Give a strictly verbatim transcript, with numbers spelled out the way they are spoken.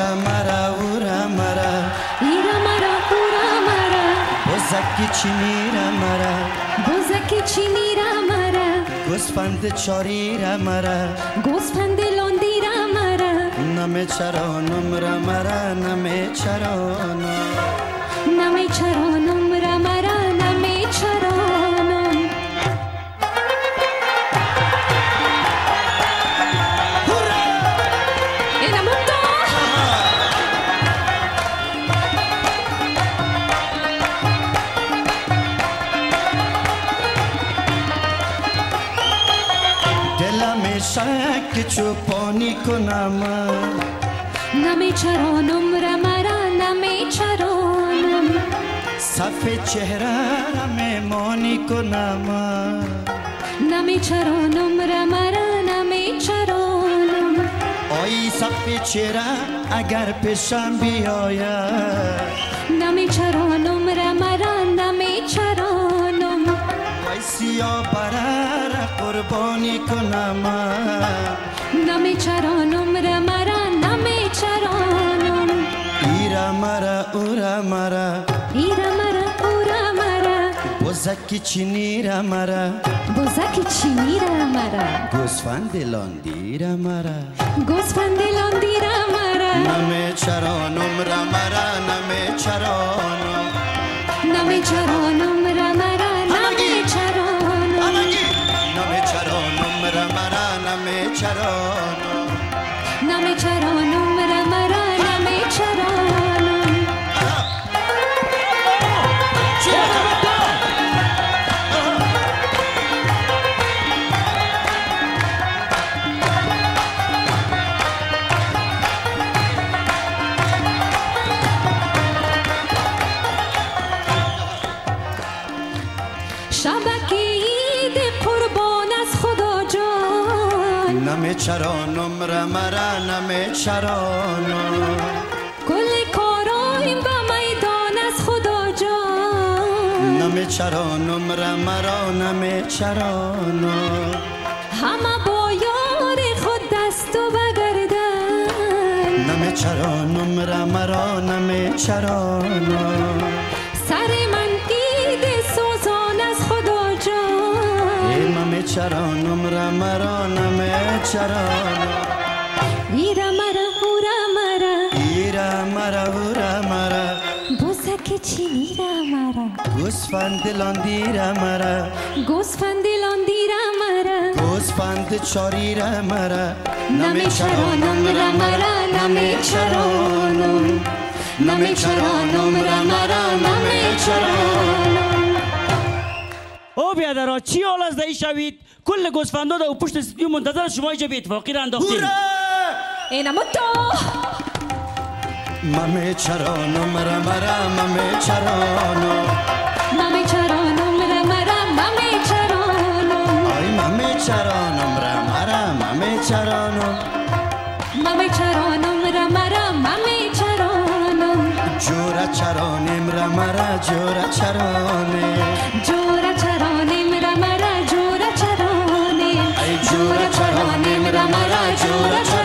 ایرا مرا اورا مرا ایرا مرا اورا مرا بزکی چی میرا مرا بزکی چی میرا مرا گوسفند چاری را مرا گوسفند لاندی را مرا نمی چرانم را مرا نمی چرانم نمی چرانم را مرا نمی چرانم اینم اوندا دلم شک چوپانی کنم نمی چرانم را مرا نمی چرانم صف چهره را میمانی کنم نمی چرانم را مرا نمی چرانم آی صف چهره اگر پیشم بیاید نمی چرانم را مرا نمی چرانم آی سیاه پره را قربانی کنم نمی چرانم را مرا نمی چرانم ایرا مرا اورا مرا ایرا مرا اورا مرا بزکی چینی را مرا بزکی چینی را مرا گوسفند لاندی را مرا گوسفند لاندی را مرا نمی چرانم را مرا نمی چرانم نمی چرانم را مرا نمی چرانم نمی چرانم را مرا نمی چرانم نمی چرانم را مرا نمی چرانم شبکه عید قربان از خدا جان نمی چرانم را مرا نمی چرانم کل کارایم و میدان از خدا جان نمی چرانم را مرا نمی چرانم همه با یار خود دست و بگردن نمی چرانم را مرا نمی چرانم سر من عید سوزان از خدا جان نمی چرانم را مرا نمی چرانم ایرا مرا اورا مرا ایرا مرا اورا مرا بزک چینی را مرا گوسفند لاندی را مرا گوسفند لاندی را مرا گوسفند چاری را مرا نمی چرانم را مرا نمی چرانم نمی چرانم را مرا نمی چرانم او بیادرها چی حال از دهی شوید؟ کل گوسفندا در پشت استودیو منتظر شما اینجا به اتفاقی را انداختیم. اینم تو ممی چرانم را مرا ممی چرانم نمی چرانم را مرا نمی چرانم آی ممی چرانم را مرا ممی چرانم نمی چرانم را مرا نمی چرانم جورا چرانم را مرا جورا چرانم جورا چرانم را مرا جورا چرانم ای جورا چرانم را مرا جورا چرانم